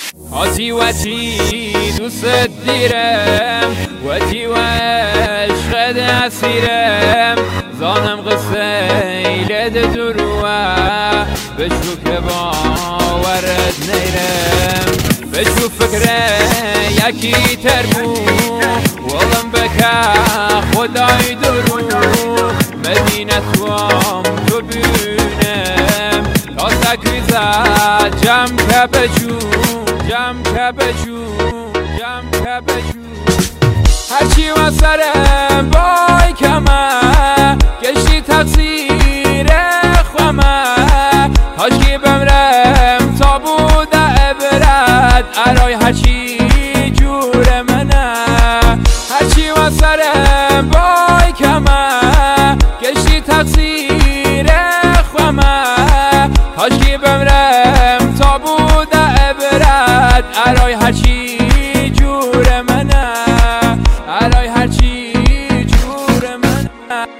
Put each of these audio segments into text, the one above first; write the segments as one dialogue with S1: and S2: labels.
S1: هاتی وتی دوست دیرم وتی و عشقت اسیرم زانم قصه ایلد دروه بشو که باورت نیرم بشو فکره یکی تربو ولم بکه خدای درو مدینه توام تو بینم تا سکریزه جم که بجو جم که بجو جم که بجو هرچی و سرم بای کمه گشتی تقصیر خوامه هاشکی بمرم تا بوده عبرت ارای هرچی جور منه هرچی و سرم بای کمه گشتی تقصیر خوامه هاشکی بمرم تا بوده عبرت ارای هرچی جور منه ارای هرچی جور منه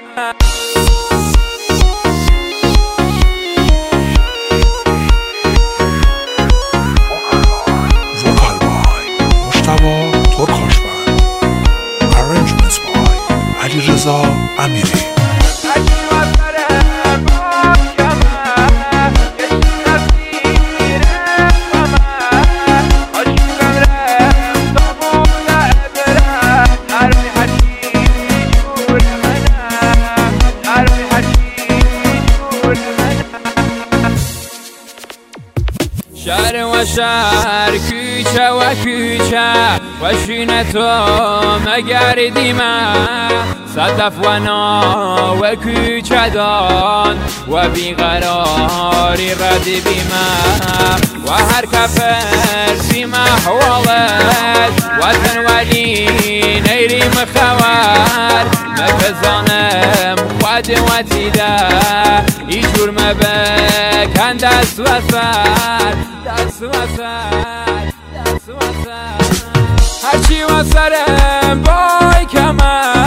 S2: وکال بای مجتبی ترکاشبند ارنجمنت بای علیرضا امیری
S1: شهر و شهر کوچه و کوچه و شینه تو مگردیمه صدف و نا و کوچه دان و بیقراری ردی بیمه و هر کفر سیمه حوالت و تنولی نیریم خوار مفزانم خود و تیده ایجور مبکن دست و سر دست و سر دست و سر هرچی و سرم بای کمه